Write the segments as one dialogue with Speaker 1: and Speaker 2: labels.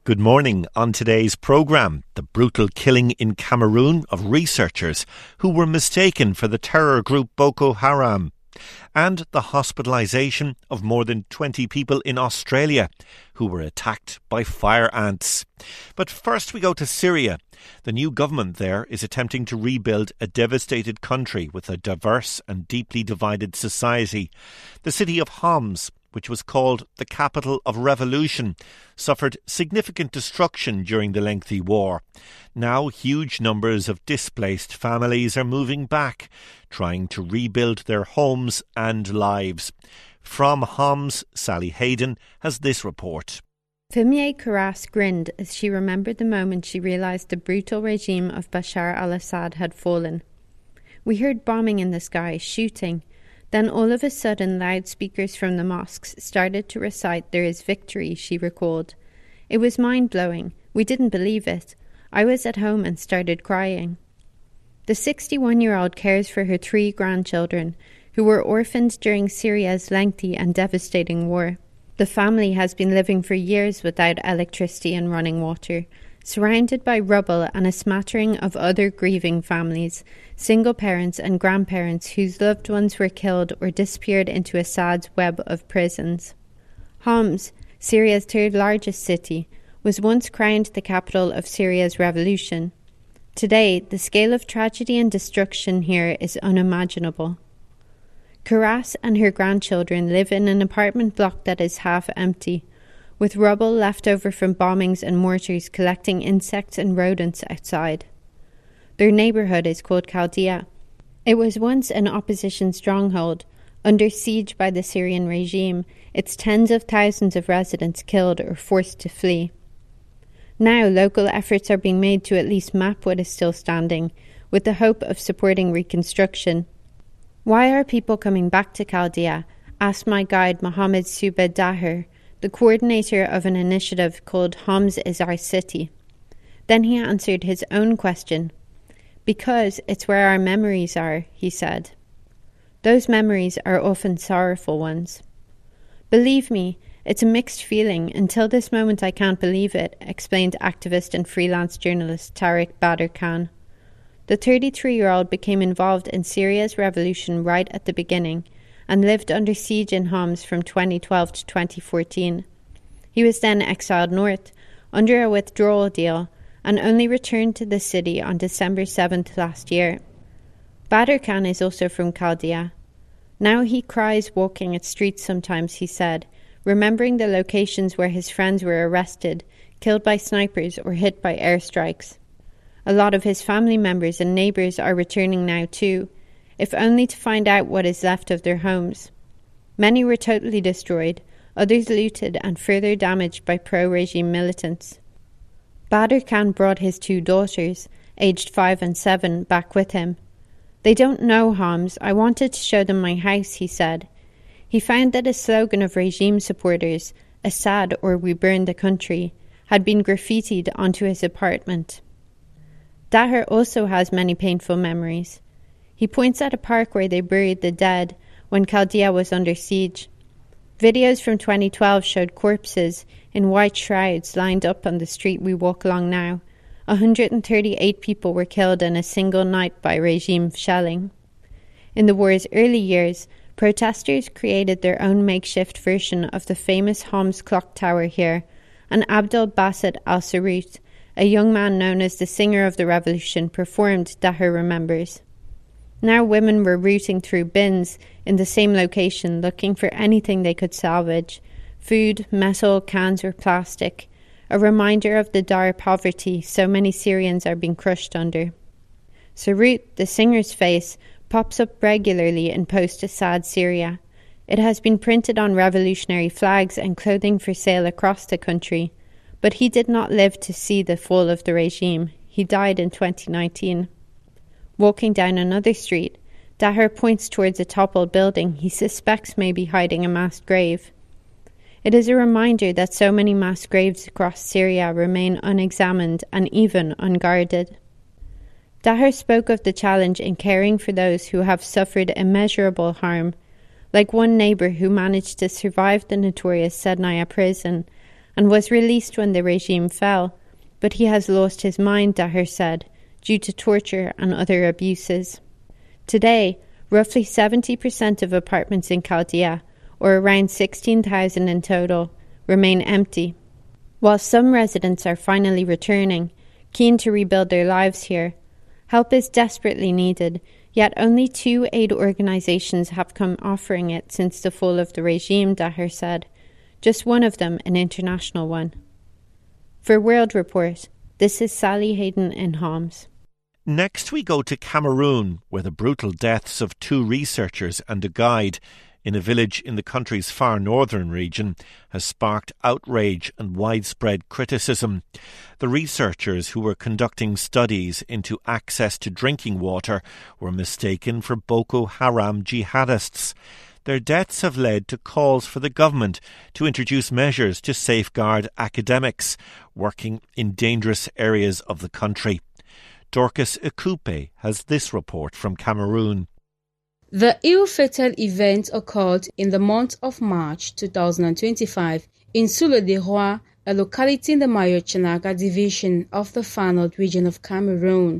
Speaker 1: Good morning. On today's programme, the brutal killing in Cameroon of researchers who were mistaken for the terror group Boko Haram, and the hospitalisation of more than 20 people in Australia who were attacked by fire ants. But first we go to Syria. The new government there is attempting to rebuild a devastated country with a diverse and deeply divided society. The city of Homs, which was called the capital of revolution, suffered significant destruction during the lengthy war. Now huge numbers of displaced families are moving back, trying to rebuild their homes and lives. From Homs, Sally Hayden has this report.
Speaker 2: Fimie Karas grinned as she remembered the moment she realised the brutal regime of Bashar al-Assad had fallen. We heard bombing in the sky, shooting. Then all of a sudden loudspeakers from the mosques started to recite "There is victory," she recalled. It was mind-blowing. We didn't believe it. I was at home and started crying. The 61-year-old cares for her 3 grandchildren, who were orphaned during Syria's lengthy and devastating war. The family has been living for years without electricity and running water, surrounded by rubble and a smattering of other grieving families, single parents and grandparents whose loved ones were killed or disappeared into Assad's web of prisons. Homs, Syria's 3rd largest city, was once crowned the capital of Syria's revolution. Today, the scale of tragedy and destruction here is unimaginable. Karas and her grandchildren live in an apartment block that is half empty, with rubble left over from bombings and mortars collecting insects and rodents outside. Their neighbourhood is called Chaldea. It was once an opposition stronghold, under siege by the Syrian regime, its tens of thousands of residents killed or forced to flee. Now local efforts are being made to at least map what is still standing, with the hope of supporting reconstruction. Why are people coming back to Chaldea? Asked my guide Mohammed Suba Daher, the coordinator of an initiative called Homs is Our City. Then he answered his own question. Because it's where our memories are, he said. Those memories are often sorrowful ones. Believe me, it's a mixed feeling. Until this moment I can't believe it, explained activist and freelance journalist Tariq Badr Khan. The 33-year-old became involved in Syria's revolution right at the beginning and lived under siege in Homs from 2012 to 2014. He was then exiled north, under a withdrawal deal, and only returned to the city on December 7th last year. Badr Khan is also from Chaldea. Now he cries walking its streets sometimes, he said, remembering the locations where his friends were arrested, killed by snipers or hit by airstrikes. A lot of his family members and neighbours are returning now too, if only to find out what is left of their homes. Many were totally destroyed, others looted and further damaged by pro-regime militants. Badr Khan brought his 2 daughters, aged 5 and 7, back with him. They don't know Homs. I wanted to show them my house, he said. He found that a slogan of regime supporters, Assad or we burn the country, had been graffitied onto his apartment. Daher also has many painful memories. He points at a park where they buried the dead when Chaldea was under siege. Videos from 2012 showed corpses in white shrouds lined up on the street we walk along now. 138 people were killed in a single night by regime shelling. In the war's early years, protesters created their own makeshift version of the famous Homs clock tower here, and Abdel Basset al-Sarut, a young man known as the singer of the revolution, performed, Daher remembers. Now women were rooting through bins in the same location looking for anything they could salvage, food, metal, cans or plastic, a reminder of the dire poverty so many Syrians are being crushed under. Sarut, the singer's face, pops up regularly in post-Assad Syria. It has been printed on revolutionary flags and clothing for sale across the country, but he did not live to see the fall of the regime. He died in 2019. Walking down another street, Daher points towards a toppled building he suspects may be hiding a mass grave. It is a reminder that so many mass graves across Syria remain unexamined and even unguarded. Daher spoke of the challenge in caring for those who have suffered immeasurable harm, like one neighbour who managed to survive the notorious Sednaya prison and was released when the regime fell, but he has lost his mind, Daher said, due to torture and other abuses. Today, roughly 70% of apartments in Chaldea, or around 16,000 in total, remain empty. While some residents are finally returning, keen to rebuild their lives here, help is desperately needed, yet only 2 aid organisations have come offering it since the fall of the regime, Daher said, just one of them an international one. For World Report, this is Sally Hayden in Homs.
Speaker 1: Next we go to Cameroon, where the brutal deaths of 2 researchers and a guide in a village in the country's far northern region has sparked outrage and widespread criticism. The researchers who were conducting studies into access to drinking water were mistaken for Boko Haram jihadists. Their deaths have led to calls for the government to introduce measures to safeguard academics working in dangerous areas of the country. Dorcas Ikupe has this report from Cameroon.
Speaker 3: The ill-fated event occurred in the month of March 2025 in Soule-des-Rois, a locality in the Mayo-Chanaga division of the Far North region of Cameroon.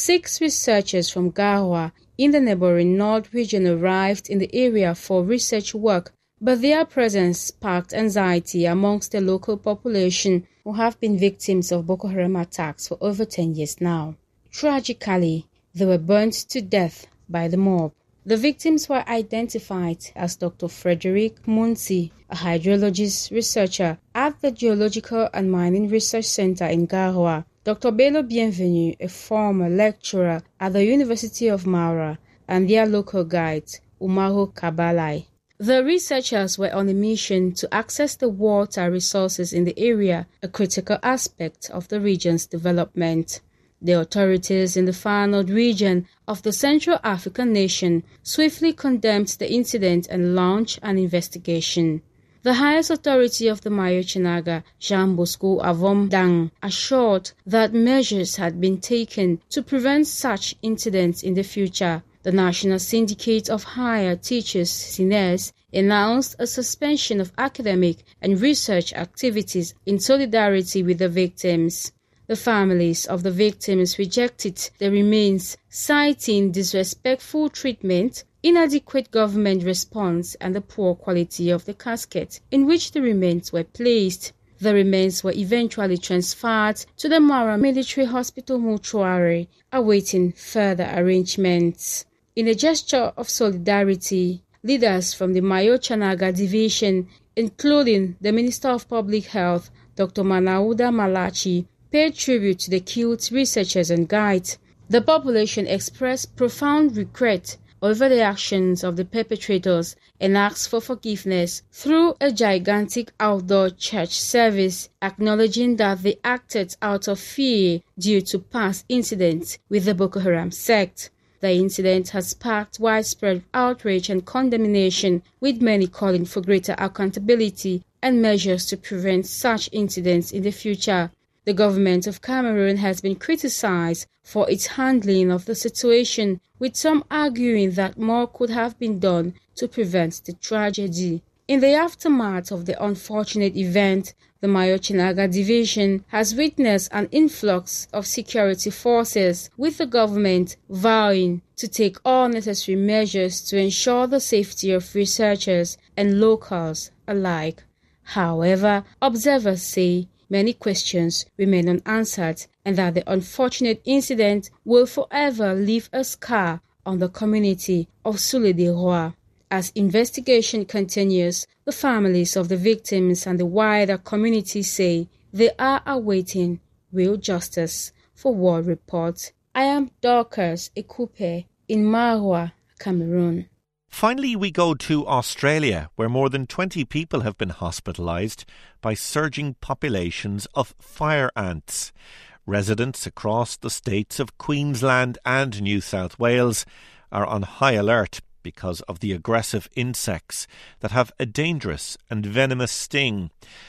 Speaker 3: 6 researchers from Garoua in the neighboring North region arrived in the area for research work, but their presence sparked anxiety amongst the local population who have been victims of Boko Haram attacks for over 10 years now. Tragically, they were burnt to death by the mob. The victims were identified as Dr. Frederick Munsi, a hydrologist researcher at the Geological and Mining Research Center in Garoua, Dr. Bello Bienvenu, a former lecturer at the University of Mara, and their local guide, Umaru Kabalai. The researchers were on a mission to access the water resources in the area, a critical aspect of the region's development. The authorities in the Far North region of the Central African nation swiftly condemned the incident and launched an investigation. The highest authority of the Mayo-Chanaga, Jean Bosco Avom Dang, assured that measures had been taken to prevent such incidents in the future. The National Syndicate of Higher Teachers, SINES, announced a suspension of academic and research activities in solidarity with the victims. The families of the victims rejected the remains, citing disrespectful treatment, inadequate government response, and the poor quality of the casket in which the remains were placed. The remains were eventually transferred to the Mara Military Hospital mortuary, awaiting further arrangements. In a gesture of solidarity, leaders from the Mayo-Chanaga division, including the Minister of Public Health, Dr. Manauda Malachi, paid tribute to the killed researchers and guides. The population expressed profound regret over the actions of the perpetrators and asked for forgiveness through a gigantic outdoor church service, acknowledging that they acted out of fear due to past incidents with the Boko Haram sect. The incident has sparked widespread outrage and condemnation, with many calling for greater accountability and measures to prevent such incidents in the future. The government of Cameroon has been criticized for its handling of the situation, with some arguing that more could have been done to prevent the tragedy. In the aftermath of the unfortunate event, the Mayo-Chanaga division has witnessed an influx of security forces, with the government vowing to take all necessary measures to ensure the safety of researchers and locals alike. However, observers say many questions remain unanswered and that the unfortunate incident will forever leave a scar on the community of Soule-des-Rois. As investigation continues, the families of the victims and the wider community say they are awaiting real justice. For World Report, I am Dorcas Ikupe in Maroua, Cameroon.
Speaker 1: Finally, we go to Australia, where more than 20 people have been hospitalised by surging populations of fire ants. Residents across the states of Queensland and New South Wales are on high alert because of the aggressive insects that have a dangerous and venomous sting.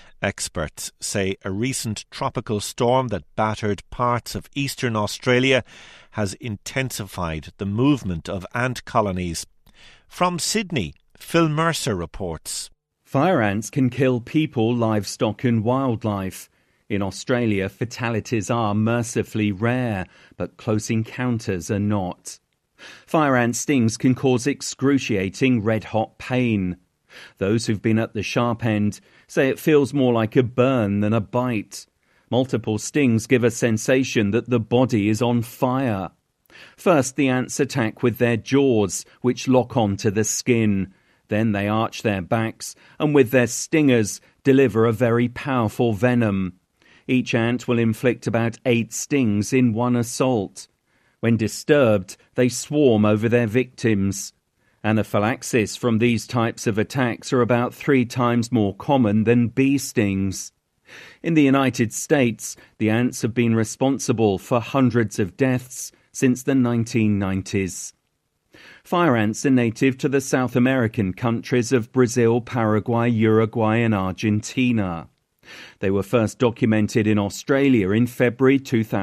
Speaker 1: Experts say a recent tropical storm that battered parts of eastern Australia has intensified the movement of ant colonies. From Sydney, Phil Mercer reports.
Speaker 4: Fire ants can kill people, livestock and wildlife. In Australia, fatalities are mercifully rare, but close encounters are not. Fire ant stings can cause excruciating red-hot pain. Those who've been at the sharp end say it feels more like a burn than a bite. Multiple stings give a sensation that the body is on fire. First, the ants attack with their jaws, which lock onto the skin. Then they arch their backs and with their stingers deliver a very powerful venom. Each ant will inflict about 8 stings in one assault. When disturbed, they swarm over their victims. Anaphylaxis from these types of attacks are about 3 times more common than bee stings. In the United States, the ants have been responsible for hundreds of deaths since the 1990s. Fire ants are native to the South American countries of Brazil, Paraguay, Uruguay and Argentina. They were first documented in Australia in February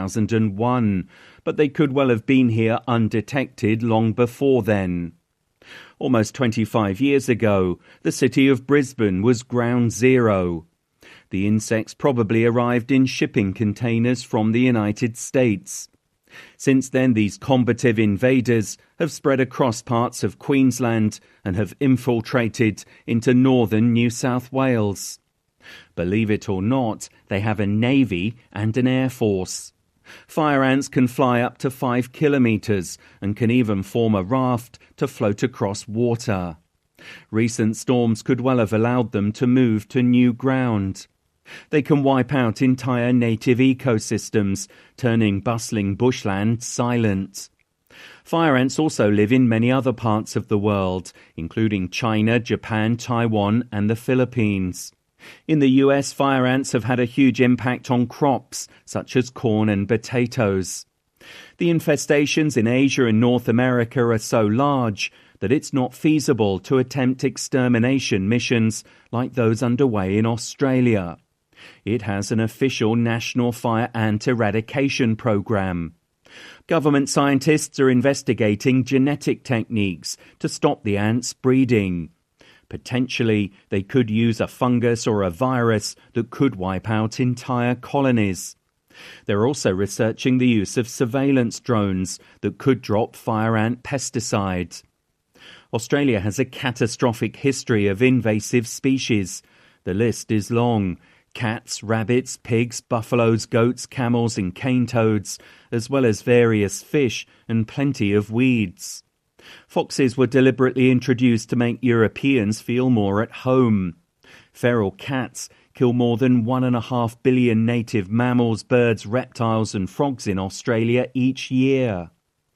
Speaker 4: 2001, but they could well have been here undetected long before then. Almost 25 years ago, the city of Brisbane was ground zero. The insects probably arrived in shipping containers from the United States. Since then, these combative invaders have spread across parts of Queensland and have infiltrated into northern New South Wales. Believe it or not, they have a navy and an air force. Fire ants can fly up to 5 kilometres and can even form a raft to float across water. Recent storms could well have allowed them to move to new ground. They can wipe out entire native ecosystems, turning bustling bushland silent. Fire ants also live in many other parts of the world, including China, Japan, Taiwan and the Philippines. In the US, fire ants have had a huge impact on crops, such as corn and potatoes. The infestations in Asia and North America are so large that it's not feasible to attempt extermination missions like those underway in Australia. It has an official national fire ant eradication program. Government scientists are investigating genetic techniques to stop the ants breeding. Potentially, they could use a fungus or a virus that could wipe out entire colonies. They're also researching the use of surveillance drones that could drop fire ant pesticides. Australia has a catastrophic history of invasive species. The list is long. Cats, rabbits, pigs, buffaloes, goats, camels and cane toads, as well as various fish and plenty of weeds. Foxes were deliberately introduced to make Europeans feel more at home. Feral cats kill more than 1.5 billion native mammals, birds, reptiles and frogs in Australia each year.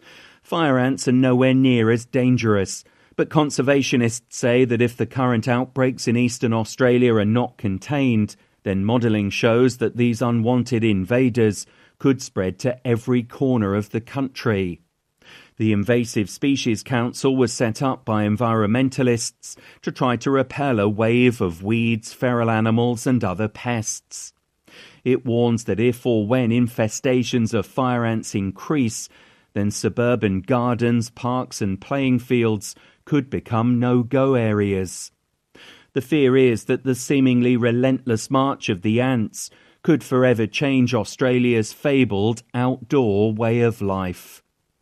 Speaker 4: Fire ants are nowhere near as dangerous, but conservationists say that if the current outbreaks in eastern Australia are not contained, then modelling shows that these unwanted invaders could spread to every corner of the country. The Invasive Species Council was set up by environmentalists to try to repel a wave of weeds, feral animals and other pests. It warns that if or when infestations of fire ants increase, then suburban gardens, parks and playing fields could become no-go areas. The fear is that the seemingly relentless march of the ants could forever change Australia's fabled outdoor way of life.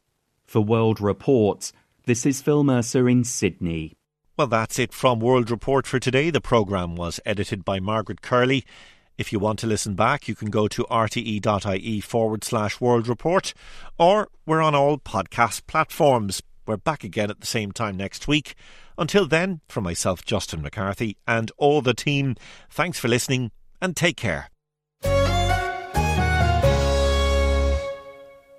Speaker 4: For World Report, this is Phil Mercer in Sydney.
Speaker 1: Well, that's it from World Report for today. The programme was edited by Margaret Curley. If you want to listen back, you can go to rte.ie/World Report, or we're on all podcast platforms. We're back again at the same time next week. Until then, from myself, Justin McCarthy, and all the team, thanks for listening and take care.